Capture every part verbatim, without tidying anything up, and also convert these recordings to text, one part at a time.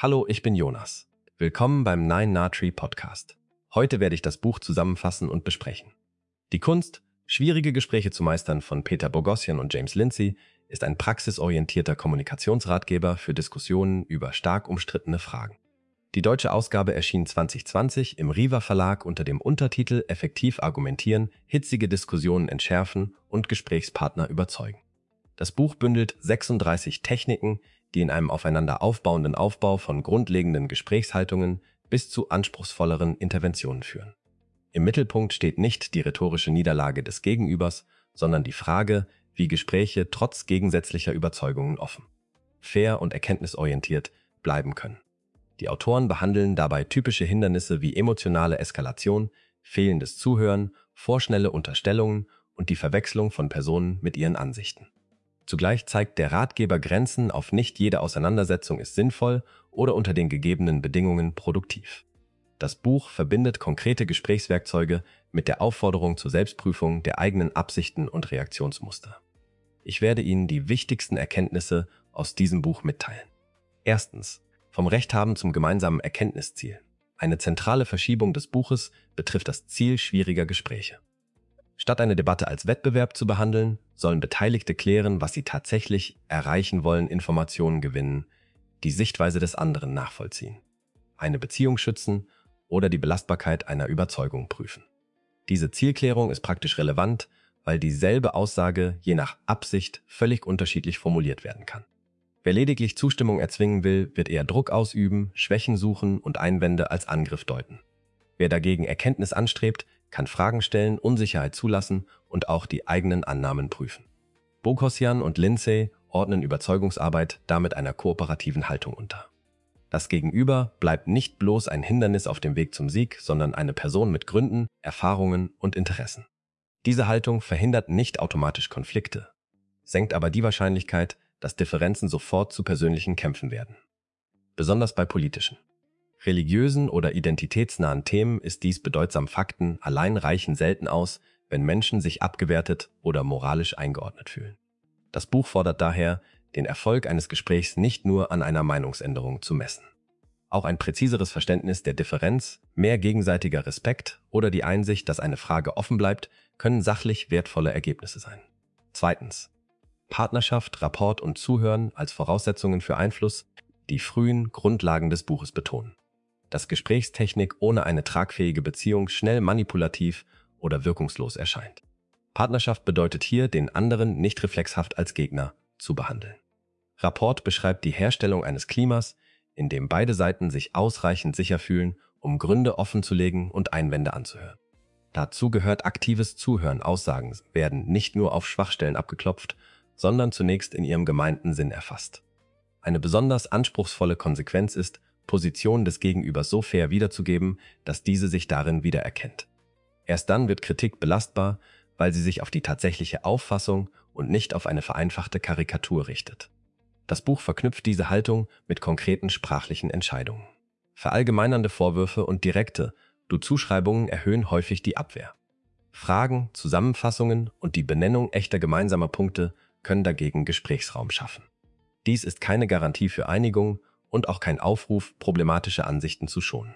Hallo, ich bin Jonas. Willkommen beim Nine Nahtri Podcast. Heute werde ich das Buch zusammenfassen und besprechen. Die Kunst, schwierige Gespräche zu meistern von Peter Boghossian und James Lindsay ist ein praxisorientierter Kommunikationsratgeber für Diskussionen über stark umstrittene Fragen. Die deutsche Ausgabe erschien zwanzig zwanzig im Riva Verlag unter dem Untertitel Effektiv argumentieren, hitzige Diskussionen entschärfen und Gesprächspartner überzeugen. Das Buch bündelt sechsunddreißig Techniken, die in einem aufeinander aufbauenden Aufbau von grundlegenden Gesprächshaltungen bis zu anspruchsvolleren Interventionen führen. Im Mittelpunkt steht nicht die rhetorische Niederlage des Gegenübers, sondern die Frage, wie Gespräche trotz gegensätzlicher Überzeugungen offen, fair und erkenntnisorientiert bleiben können. Die Autoren behandeln dabei typische Hindernisse wie emotionale Eskalation, fehlendes Zuhören, vorschnelle Unterstellungen und die Verwechslung von Personen mit ihren Ansichten. Zugleich zeigt der Ratgeber Grenzen auf: nicht jede Auseinandersetzung ist sinnvoll oder unter den gegebenen Bedingungen produktiv. Das Buch verbindet konkrete Gesprächswerkzeuge mit der Aufforderung zur Selbstprüfung der eigenen Absichten und Reaktionsmuster. Ich werde Ihnen die wichtigsten Erkenntnisse aus diesem Buch mitteilen. Erstens. Vom Rechthaben zum gemeinsamen Erkenntnisziel. Eine zentrale Verschiebung des Buches betrifft das Ziel schwieriger Gespräche. Statt eine Debatte als Wettbewerb zu behandeln, sollen Beteiligte klären, was sie tatsächlich erreichen wollen, Informationen gewinnen, die Sichtweise des anderen nachvollziehen, eine Beziehung schützen oder die Belastbarkeit einer Überzeugung prüfen. Diese Zielklärung ist praktisch relevant, weil dieselbe Aussage je nach Absicht völlig unterschiedlich formuliert werden kann. Wer lediglich Zustimmung erzwingen will, wird eher Druck ausüben, Schwächen suchen und Einwände als Angriff deuten. Wer dagegen Erkenntnis anstrebt, kann Fragen stellen, Unsicherheit zulassen und auch die eigenen Annahmen prüfen. Boghossian und Lindsay ordnen Überzeugungsarbeit damit einer kooperativen Haltung unter. Das Gegenüber bleibt nicht bloß ein Hindernis auf dem Weg zum Sieg, sondern eine Person mit Gründen, Erfahrungen und Interessen. Diese Haltung verhindert nicht automatisch Konflikte, senkt aber die Wahrscheinlichkeit, dass Differenzen sofort zu persönlichen Kämpfen werden. Besonders bei politischen, religiösen oder identitätsnahen Themen ist dies bedeutsam. Fakten allein reichen selten aus, wenn Menschen sich abgewertet oder moralisch eingeordnet fühlen. Das Buch fordert daher, den Erfolg eines Gesprächs nicht nur an einer Meinungsänderung zu messen. Auch ein präziseres Verständnis der Differenz, mehr gegenseitiger Respekt oder die Einsicht, dass eine Frage offen bleibt, können sachlich wertvolle Ergebnisse sein. Zweitens. Partnerschaft, Rapport und Zuhören als Voraussetzungen für Einfluss, die frühen Grundlagen des Buches betonen. Dass Gesprächstechnik ohne eine tragfähige Beziehung schnell manipulativ oder wirkungslos erscheint. Partnerschaft bedeutet hier, den anderen nicht reflexhaft als Gegner zu behandeln. Rapport beschreibt die Herstellung eines Klimas, in dem beide Seiten sich ausreichend sicher fühlen, um Gründe offenzulegen und Einwände anzuhören. Dazu gehört aktives Zuhören. Aussagen werden nicht nur auf Schwachstellen abgeklopft, sondern zunächst in ihrem gemeinten Sinn erfasst. Eine besonders anspruchsvolle Konsequenz ist, Positionen des Gegenübers so fair wiederzugeben, dass diese sich darin wiedererkennt. Erst dann wird Kritik belastbar, weil sie sich auf die tatsächliche Auffassung und nicht auf eine vereinfachte Karikatur richtet. Das Buch verknüpft diese Haltung mit konkreten sprachlichen Entscheidungen. Verallgemeinernde Vorwürfe und direkte Du-Zuschreibungen erhöhen häufig die Abwehr. Fragen, Zusammenfassungen und die Benennung echter gemeinsamer Punkte können dagegen Gesprächsraum schaffen. Dies ist keine Garantie für Einigung und auch kein Aufruf, problematische Ansichten zu schonen.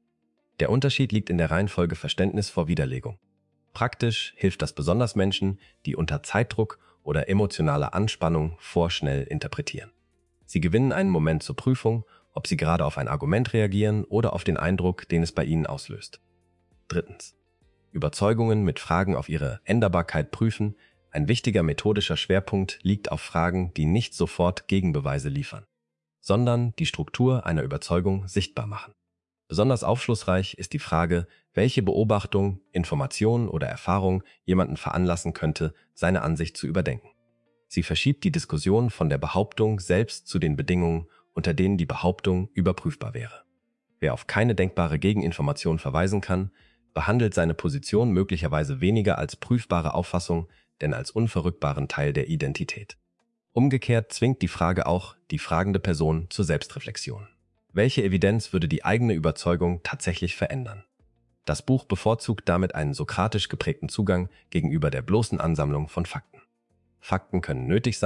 Der Unterschied liegt in der Reihenfolge Verständnis vor Widerlegung. Praktisch hilft das besonders Menschen, die unter Zeitdruck oder emotionaler Anspannung vorschnell interpretieren. Sie gewinnen einen Moment zur Prüfung, ob sie gerade auf ein Argument reagieren oder auf den Eindruck, den es bei ihnen auslöst. Drittens. Überzeugungen mit Fragen auf ihre Änderbarkeit prüfen. Ein wichtiger methodischer Schwerpunkt liegt auf Fragen, die nicht sofort Gegenbeweise liefern, sondern die Struktur einer Überzeugung sichtbar machen. Besonders aufschlussreich ist die Frage, welche Beobachtung, Information oder Erfahrung jemanden veranlassen könnte, seine Ansicht zu überdenken. Sie verschiebt die Diskussion von der Behauptung selbst zu den Bedingungen, unter denen die Behauptung überprüfbar wäre. Wer auf keine denkbare Gegeninformation verweisen kann, behandelt seine Position möglicherweise weniger als prüfbare Auffassung, denn als unverrückbaren Teil der Identität. Umgekehrt zwingt die Frage auch die fragende Person zur Selbstreflexion. Welche Evidenz würde die eigene Überzeugung tatsächlich verändern? Das Buch bevorzugt damit einen sokratisch geprägten Zugang gegenüber der bloßen Ansammlung von Fakten. Fakten können nötig sein,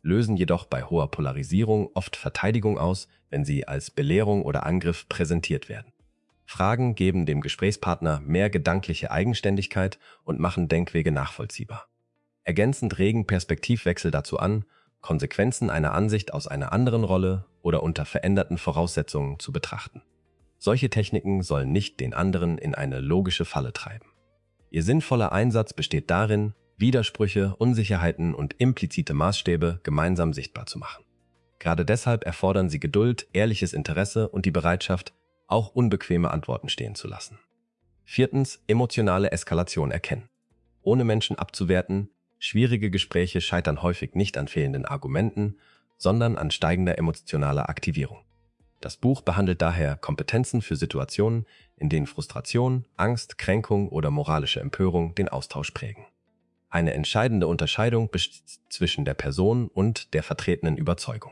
lösen jedoch bei hoher Polarisierung oft Verteidigung aus, wenn sie als Belehrung oder Angriff präsentiert werden. Fragen geben dem Gesprächspartner mehr gedankliche Eigenständigkeit und machen Denkwege nachvollziehbar. Ergänzend regen Perspektivwechsel dazu an, Konsequenzen einer Ansicht aus einer anderen Rolle oder unter veränderten Voraussetzungen zu betrachten. Solche Techniken sollen nicht den anderen in eine logische Falle treiben. Ihr sinnvoller Einsatz besteht darin, Widersprüche, Unsicherheiten und implizite Maßstäbe gemeinsam sichtbar zu machen. Gerade deshalb erfordern sie Geduld, ehrliches Interesse und die Bereitschaft, auch unbequeme Antworten stehen zu lassen. Viertens, emotionale Eskalation erkennen. Ohne Menschen abzuwerten, schwierige Gespräche scheitern häufig nicht an fehlenden Argumenten, sondern an steigender emotionaler Aktivierung. Das Buch behandelt daher Kompetenzen für Situationen, in denen Frustration, Angst, Kränkung oder moralische Empörung den Austausch prägen. Eine entscheidende Unterscheidung besteht zwischen der Person und der vertretenen Überzeugung.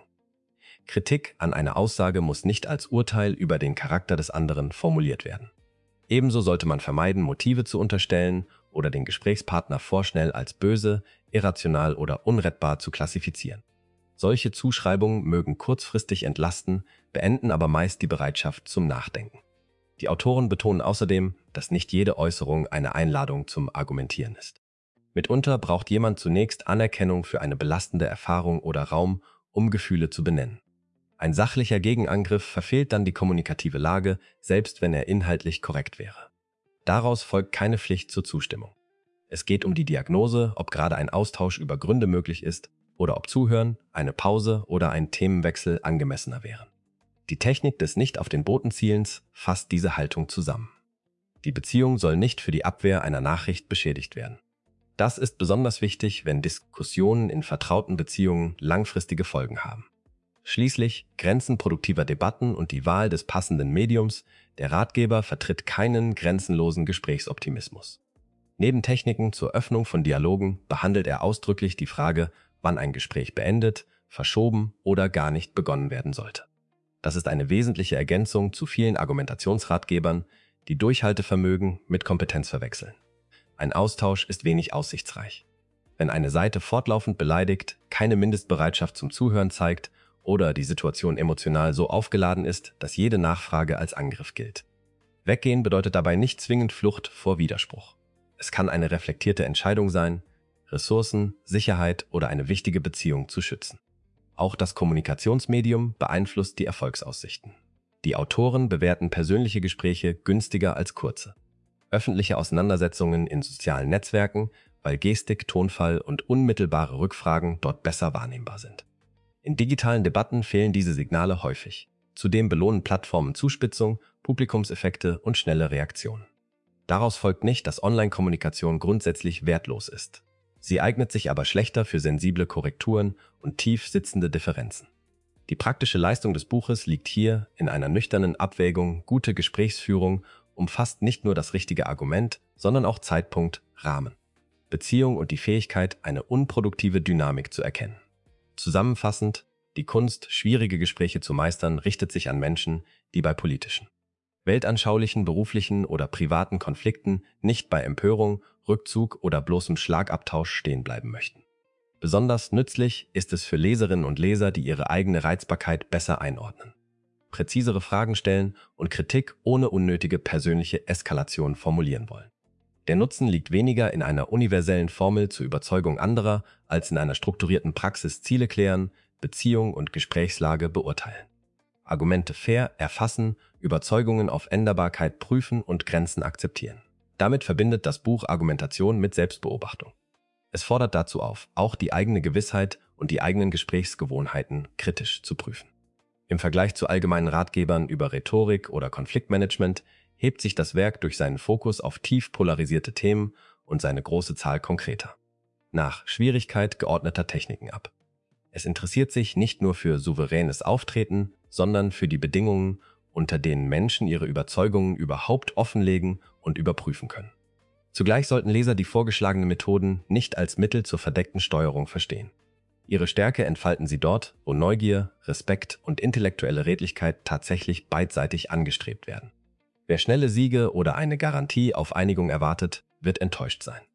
Kritik an einer Aussage muss nicht als Urteil über den Charakter des anderen formuliert werden. Ebenso sollte man vermeiden, Motive zu unterstellen oder den Gesprächspartner vorschnell als böse, irrational oder unrettbar zu klassifizieren. Solche Zuschreibungen mögen kurzfristig entlasten, beenden aber meist die Bereitschaft zum Nachdenken. Die Autoren betonen außerdem, dass nicht jede Äußerung eine Einladung zum Argumentieren ist. Mitunter braucht jemand zunächst Anerkennung für eine belastende Erfahrung oder Raum, um Gefühle zu benennen. Ein sachlicher Gegenangriff verfehlt dann die kommunikative Lage, selbst wenn er inhaltlich korrekt wäre. Daraus folgt keine Pflicht zur Zustimmung. Es geht um die Diagnose, ob gerade ein Austausch über Gründe möglich ist oder ob Zuhören, eine Pause oder ein Themenwechsel angemessener wären. Die Technik des Nicht-auf-den-Boten-Zielens fasst diese Haltung zusammen. Die Beziehung soll nicht für die Abwehr einer Nachricht beschädigt werden. Das ist besonders wichtig, wenn Diskussionen in vertrauten Beziehungen langfristige Folgen haben. Schließlich Grenzen produktiver Debatten und die Wahl des passenden Mediums. Der Ratgeber vertritt keinen grenzenlosen Gesprächsoptimismus. Neben Techniken zur Öffnung von Dialogen behandelt er ausdrücklich die Frage, wann ein Gespräch beendet, verschoben oder gar nicht begonnen werden sollte. Das ist eine wesentliche Ergänzung zu vielen Argumentationsratgebern, die Durchhaltevermögen mit Kompetenz verwechseln. Ein Austausch ist wenig aussichtsreich. Wenn eine Seite fortlaufend beleidigt, keine Mindestbereitschaft zum Zuhören zeigt oder die Situation emotional so aufgeladen ist, dass jede Nachfrage als Angriff gilt. Weggehen bedeutet dabei nicht zwingend Flucht vor Widerspruch. Es kann eine reflektierte Entscheidung sein, Ressourcen, Sicherheit oder eine wichtige Beziehung zu schützen. Auch das Kommunikationsmedium beeinflusst die Erfolgsaussichten. Die Autoren bewerten persönliche Gespräche günstiger als kurze. Öffentliche Auseinandersetzungen in sozialen Netzwerken, weil Gestik, Tonfall und unmittelbare Rückfragen dort besser wahrnehmbar sind. In digitalen Debatten fehlen diese Signale häufig. Zudem belohnen Plattformen Zuspitzung, Publikumseffekte und schnelle Reaktionen. Daraus folgt nicht, dass Online-Kommunikation grundsätzlich wertlos ist. Sie eignet sich aber schlechter für sensible Korrekturen und tief sitzende Differenzen. Die praktische Leistung des Buches liegt hier in einer nüchternen Abwägung. Gute Gesprächsführung umfasst nicht nur das richtige Argument, sondern auch Zeitpunkt, Rahmen, Beziehung und die Fähigkeit, eine unproduktive Dynamik zu erkennen. Zusammenfassend, die Kunst, schwierige Gespräche zu meistern, richtet sich an Menschen, die bei politischen, weltanschaulichen, beruflichen oder privaten Konflikten nicht bei Empörung, Rückzug oder bloßem Schlagabtausch stehen bleiben möchten. Besonders nützlich ist es für Leserinnen und Leser, die ihre eigene Reizbarkeit besser einordnen, präzisere Fragen stellen und Kritik ohne unnötige persönliche Eskalation formulieren wollen. Der Nutzen liegt weniger in einer universellen Formel zur Überzeugung anderer, als in einer strukturierten Praxis Ziele klären, Beziehung und Gesprächslage beurteilen. Argumente fair erfassen, Überzeugungen auf Änderbarkeit prüfen und Grenzen akzeptieren. Damit verbindet das Buch Argumentation mit Selbstbeobachtung. Es fordert dazu auf, auch die eigene Gewissheit und die eigenen Gesprächsgewohnheiten kritisch zu prüfen. Im Vergleich zu allgemeinen Ratgebern über Rhetorik oder Konfliktmanagement hebt sich das Werk durch seinen Fokus auf tief polarisierte Themen und seine große Zahl konkreter, nach Schwierigkeit geordneter Techniken ab. Es interessiert sich nicht nur für souveränes Auftreten, sondern für die Bedingungen, unter denen Menschen ihre Überzeugungen überhaupt offenlegen und überprüfen können. Zugleich sollten Leser die vorgeschlagenen Methoden nicht als Mittel zur verdeckten Steuerung verstehen. Ihre Stärke entfalten sie dort, wo Neugier, Respekt und intellektuelle Redlichkeit tatsächlich beidseitig angestrebt werden. Wer schnelle Siege oder eine Garantie auf Einigung erwartet, wird enttäuscht sein.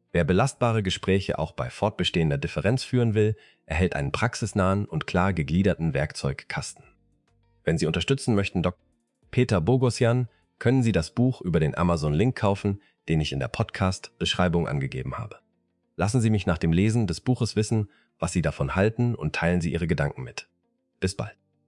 Wer belastbare Gespräche auch bei fortbestehender Differenz führen will, erhält einen praxisnahen und klar gegliederten Werkzeugkasten. Wenn Sie unterstützen möchten, Doktor Peter Boghossian, können Sie das Buch über den Amazon-Link kaufen, den ich in der Podcast-Beschreibung angegeben habe. Lassen Sie mich nach dem Lesen des Buches wissen, was Sie davon halten, und teilen Sie Ihre Gedanken mit. Bis bald.